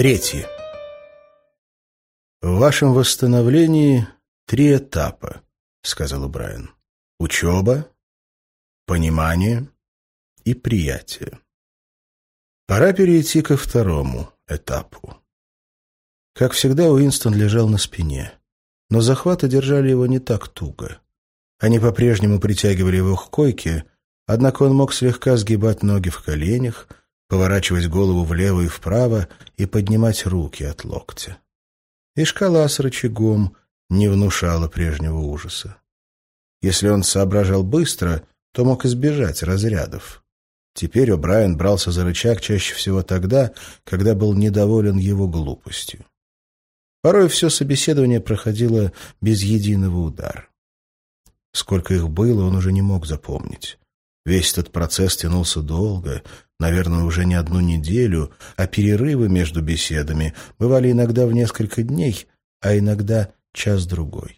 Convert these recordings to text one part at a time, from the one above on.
Третье. «В вашем восстановлении 3 этапа», — сказал О'Брайен. «Учеба, понимание и приятие. Пора перейти ко 2-му этапу». Как всегда, Уинстон лежал на спине, но захваты держали его не так туго. Они по-прежнему притягивали его к койке, однако он мог слегка сгибать ноги в коленях, поворачивать голову влево и вправо и поднимать руки от локтя. И шкала с рычагом не внушала прежнего ужаса. Если он соображал быстро, то мог избежать разрядов. Теперь О'Брайен брался за рычаг чаще всего тогда, когда был недоволен его глупостью. Порой все собеседование проходило без единого удара. Сколько их было, он уже не мог запомнить. Весь этот процесс тянулся долго, наверное, уже не 1 неделю, а перерывы между беседами бывали иногда в несколько дней, а иногда час-другой.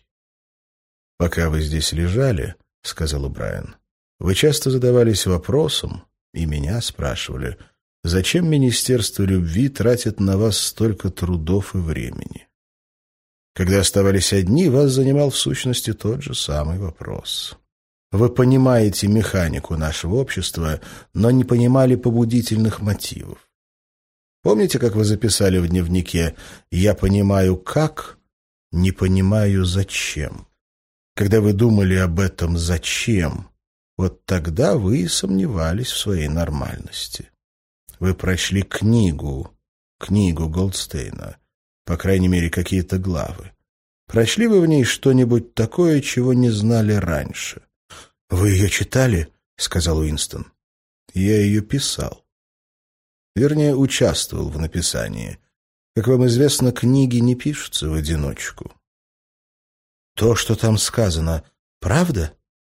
«Пока вы здесь лежали, — сказал О'Брайен, — вы часто задавались вопросом, и меня спрашивали, зачем Министерство любви тратит на вас столько трудов и времени. Когда оставались одни, вас занимал в сущности тот же самый вопрос. Вы понимаете механику нашего общества, но не понимали побудительных мотивов. Помните, как вы записали в дневнике «Я понимаю как, не понимаю зачем»? Когда вы думали об этом «зачем», вот тогда вы и сомневались в своей нормальности. Вы прочли книгу Голдстейна, по крайней мере, какие-то главы. Прочли вы в ней что-нибудь такое, чего не знали раньше? «Вы ее читали?» — сказал Уинстон. «Я ее писал. Вернее, участвовал в написании. Как вам известно, книги не пишутся в одиночку». «То, что там сказано, правда?»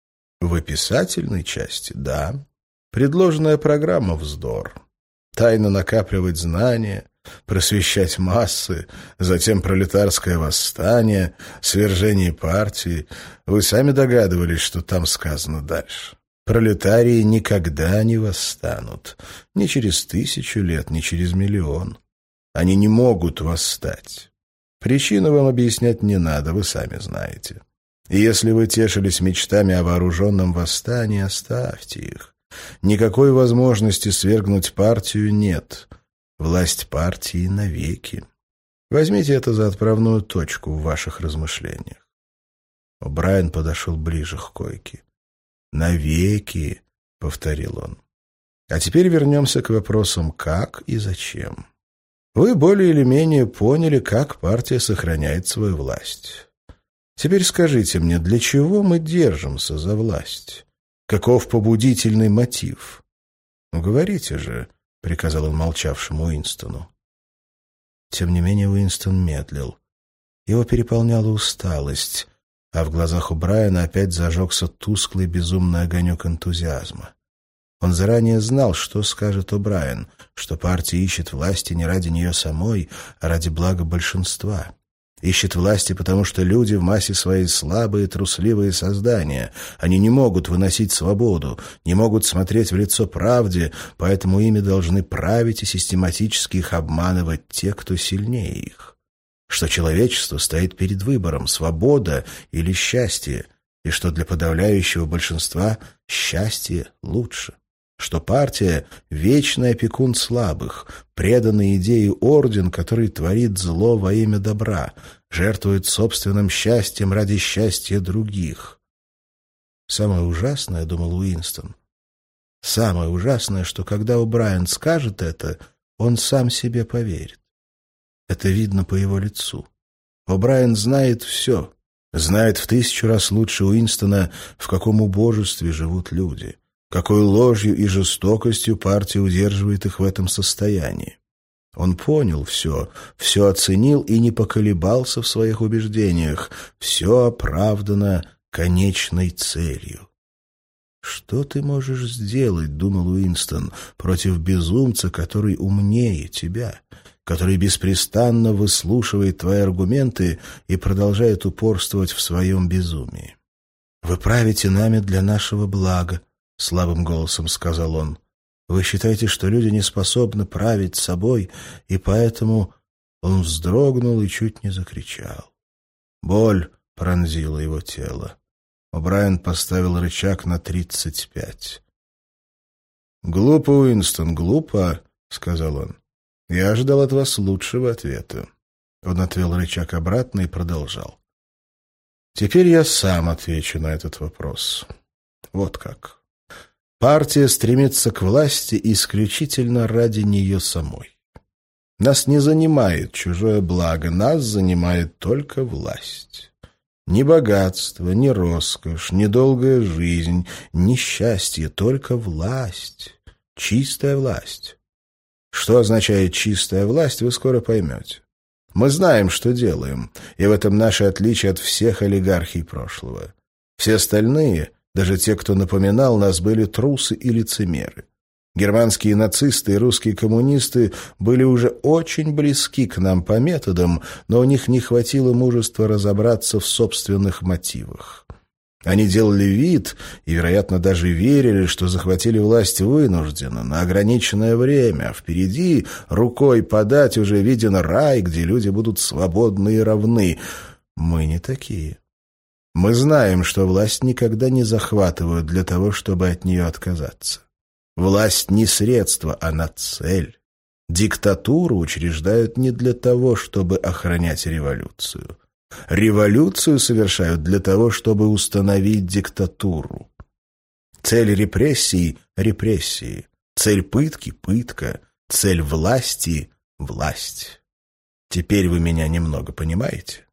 «В описательной части — да. Предложенная программа — вздор. Тайно накапливать знания, просвещать массы, затем пролетарское восстание, свержение партии. Вы сами догадывались, что там сказано дальше. Пролетарии никогда не восстанут. Ни через 1000 лет, ни через 1 миллион. Они не могут восстать. Причину вам объяснять не надо, вы сами знаете. И если вы тешились мечтами о вооруженном восстании, оставьте их. Никакой возможности свергнуть партию нет. Власть партии навеки. Возьмите это за отправную точку в ваших размышлениях». О'Брайен подошел ближе к койке. «Навеки», — повторил он. «А теперь вернемся к вопросам «как» и «зачем». Вы более или менее поняли, как партия сохраняет свою власть. Теперь скажите мне, для чего мы держимся за власть? Каков побудительный мотив? Ну, говорите же», — приказал он молчавшему Уинстону. Тем не менее Уинстон медлил. Его переполняла усталость, а в глазах О'Брайена опять зажегся тусклый безумный огонек энтузиазма. Он заранее знал, что скажет О'Брайен, что партия ищет власти не ради нее самой, а ради блага большинства. Ищет власти, потому что люди в массе своей слабые, трусливые создания. Они не могут выносить свободу, не могут смотреть в лицо правде, поэтому ими должны править и систематически их обманывать те, кто сильнее их. Что человечество стоит перед выбором — свобода или счастье, и что для подавляющего большинства счастье лучше. Что партия — вечный опекун слабых, преданный идее орден, который творит зло во имя добра, жертвует собственным счастьем ради счастья других. Самое ужасное, — думал Уинстон, — самое ужасное, что когда О'Брайен скажет это, он сам себе поверит. Это видно по его лицу. О'Брайен знает все, знает в 1000 раз лучше Уинстона, в каком убожестве живут люди, какой ложью и жестокостью партия удерживает их в этом состоянии. Он понял все оценил и не поколебался в своих убеждениях, все оправдано конечной целью. «Что ты можешь сделать, — думал Уинстон, — против безумца, который умнее тебя, который беспрестанно выслушивает твои аргументы и продолжает упорствовать в своем безумии? Вы правите нами для нашего блага, — слабым голосом сказал он. «Вы считаете, что люди не способны править собой, и поэтому Он вздрогнул и чуть не закричал. Боль пронзила его тело. О'Брайен поставил рычаг на 35. «Глупо, Уинстон, глупо», — сказал он. «Я ожидал от вас лучшего ответа». Он отвел рычаг обратно и продолжал. «Теперь я сам отвечу на этот вопрос. Вот как. Партия стремится к власти исключительно ради нее самой. Нас не занимает чужое благо, нас занимает только власть. Ни богатство, ни роскошь, ни долгая жизнь, ни счастье, только власть. Чистая власть. Что означает чистая власть, вы скоро поймете. Мы знаем, что делаем, и в этом наше отличие от всех олигархий прошлого. Все остальные, даже те, кто напоминал нас, были трусы и лицемеры. Германские нацисты и русские коммунисты были уже очень близки к нам по методам, но у них не хватило мужества разобраться в собственных мотивах. Они делали вид и, вероятно, даже верили, что захватили власть вынужденно, на ограниченное время, а впереди, рукой подать, уже виден рай, где люди будут свободны и равны. Мы не такие. Мы знаем, что власть никогда не захватывают для того, чтобы от нее отказаться. Власть не средство, она цель. Диктатуру учреждают не для того, чтобы охранять революцию. Революцию совершают для того, чтобы установить диктатуру. Цель репрессий – репрессии. Цель пытки – пытка. Цель власти – власть. Теперь вы меня немного понимаете?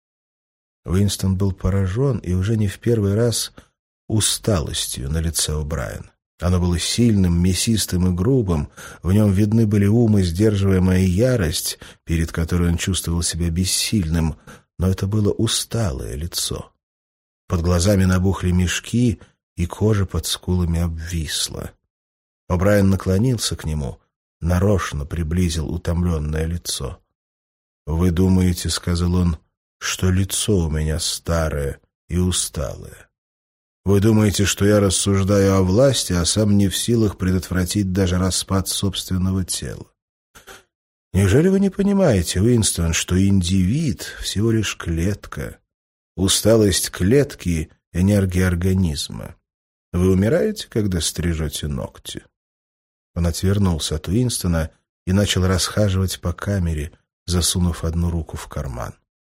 Уинстон был поражен и уже не в первый раз усталостью на лице О'Брайена. Оно было сильным, мясистым и грубым, в нем видны были ум и сдерживаемая ярость, перед которой он чувствовал себя бессильным, но это было усталое лицо. Под глазами набухли мешки, и кожа под скулами обвисла. О'Брайен наклонился к нему, нарочно приблизил утомленное лицо. «Вы думаете, — сказал он, — что лицо у меня старое и усталое. Вы думаете, что я рассуждаю о власти, а сам не в силах предотвратить даже распад собственного тела. Неужели вы не понимаете, Уинстон, что индивид — всего лишь клетка? Усталость клетки — энергия организма. Вы умираете, когда стрижете ногти?» Он отвернулся от Уинстона и начал расхаживать по камере, засунув одну руку в карман.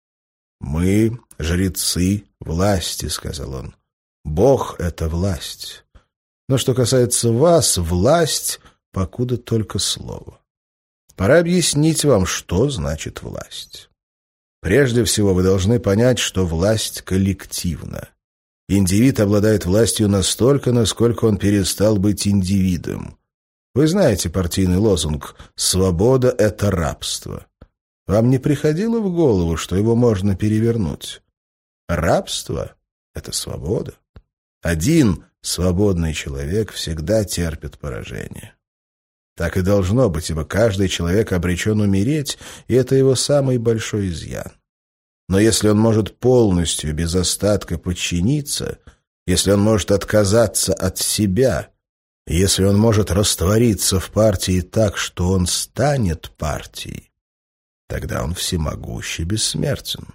«Мы — жрецы власти», — сказал он. «Бог — это власть. Но что касается вас, власть — покуда только слово. Пора объяснить вам, что значит власть. Прежде всего, вы должны понять, что власть коллективна. Индивид обладает властью настолько, насколько он перестал быть индивидом. Вы знаете партийный лозунг «Свобода — это рабство». Вам не приходило в голову, что его можно перевернуть? Рабство — это свобода. Один свободный человек всегда терпит поражение. Так и должно быть, ибо каждый человек обречен умереть, и это его самый большой изъян. Но если он может полностью, без остатка подчиниться, если он может отказаться от себя, если он может раствориться в партии так, что он станет партией, тогда он всемогущ и бессмертен.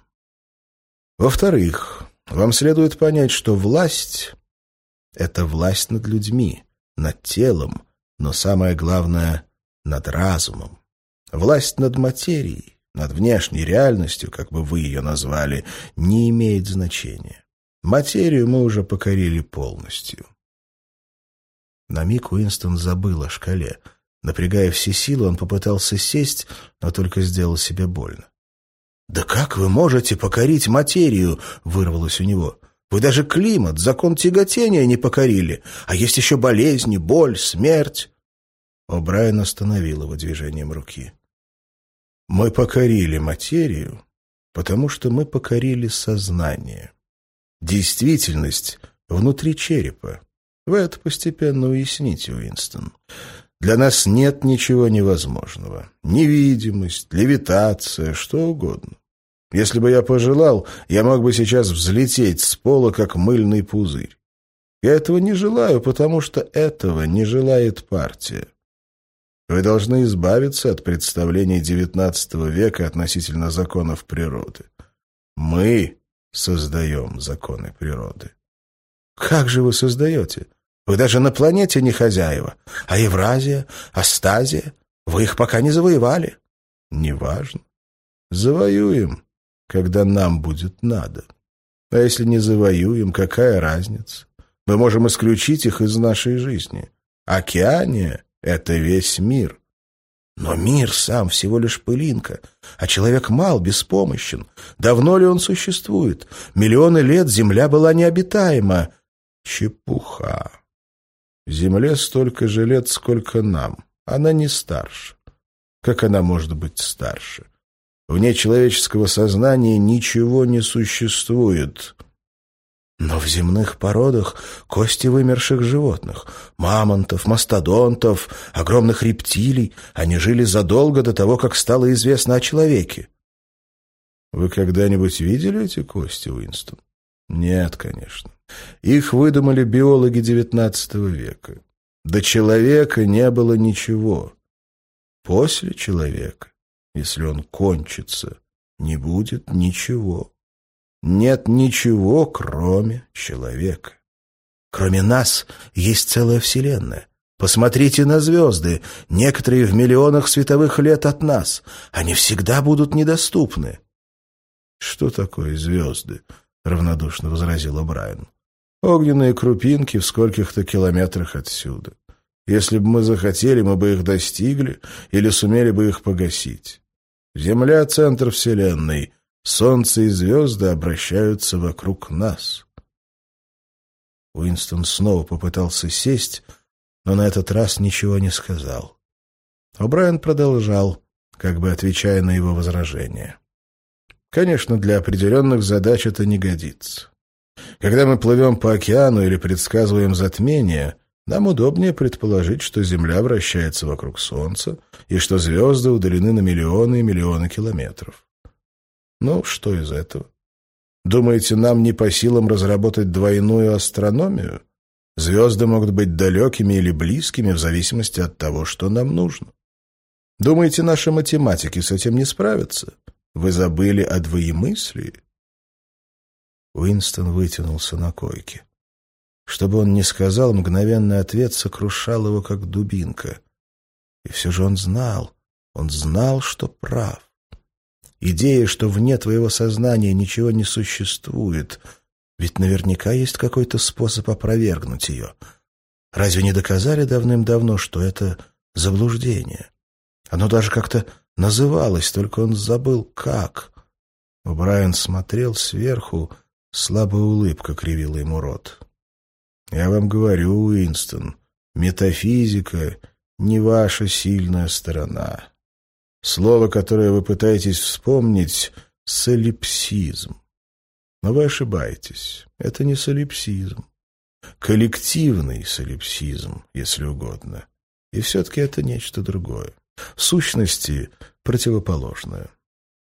Во-вторых, вам следует понять, что власть — это власть над людьми, над телом, но самое главное — над разумом. Власть над материей, над внешней реальностью, как бы вы ее назвали, не имеет значения. Материю мы уже покорили полностью. На миг Уинстон забыл о шкале. Напрягая все силы, он попытался сесть, но только сделал себе больно. «Да как вы можете покорить материю?» — вырвалось у него. «Вы даже климат, закон тяготения не покорили, а есть еще болезни, боль, смерть». О'Брайен остановил его движением руки. «Мы покорили материю, потому что мы покорили сознание. Действительность внутри черепа. Вы это постепенно уясните, Уинстон. Для нас нет ничего невозможного. Невидимость, левитация, что угодно. Если бы я пожелал, я мог бы сейчас взлететь с пола, как мыльный пузырь. Я этого не желаю, потому что этого не желает партия. Вы должны избавиться от представлений XIX века относительно законов природы. Мы создаем законы природы. Как же вы создаете? Вы даже на планете не хозяева. А Евразия, Астазия, вы их пока не завоевали. Неважно. Завоюем, когда нам будет надо. А если не завоюем, какая разница? Мы можем исключить их из нашей жизни. Океания — это весь мир. Но мир сам всего лишь пылинка, а человек мал, беспомощен. Давно ли он существует? Миллионы лет Земля была необитаема. Чепуха. Земле столько же лет, сколько нам. Она не старше. Как она может быть старше? Вне человеческого сознания ничего не существует. Но в земных породах кости вымерших животных, мамонтов, мастодонтов, огромных рептилий, они жили задолго до того, как стало известно о человеке. Вы когда-нибудь видели эти кости, Уинстон? Нет, конечно. Их выдумали биологи XIX века. До человека не было ничего. После человека, если он кончится, не будет ничего. Нет ничего, кроме человека. Кроме нас есть целая вселенная. Посмотрите на звезды, некоторые в миллионах световых лет от нас. Они всегда будут недоступны. «Что такое звезды?» — равнодушно возразил Брайан. «Огненные крупинки в скольких-то километрах отсюда. Если бы мы захотели, мы бы их достигли или сумели бы их погасить. Земля — центр вселенной. Солнце и звезды обращаются вокруг нас». Уинстон снова попытался сесть, но на этот раз ничего не сказал. О'Брайен продолжал, как бы отвечая на его возражение. «Конечно, для определенных задач это не годится. Когда мы плывем по океану или предсказываем затмение, нам удобнее предположить, что Земля вращается вокруг Солнца и что звезды удалены на миллионы и миллионы километров. Ну, что из этого? Думаете, нам не по силам разработать двойную астрономию? Звезды могут быть далекими или близкими в зависимости от того, что нам нужно. Думаете, наши математики с этим не справятся? Вы забыли о двоемыслии?» Уинстон вытянулся на койке. Что бы он ни сказал, мгновенный ответ сокрушал его, как дубинка. И все же он знал, что прав. Идея, что вне твоего сознания ничего не существует, ведь наверняка есть какой-то способ опровергнуть ее. Разве не доказали давным-давно, что это заблуждение? Оно даже как-то называлось, только он забыл, как. Брайан смотрел сверху, слабая улыбка кривила ему рот. «Я вам говорю, Уинстон, метафизика — не ваша сильная сторона. Слово, которое вы пытаетесь вспомнить — солипсизм. Но вы ошибаетесь. Это не солипсизм. Коллективный солипсизм, если угодно. И все-таки это нечто другое. В сущности, противоположное.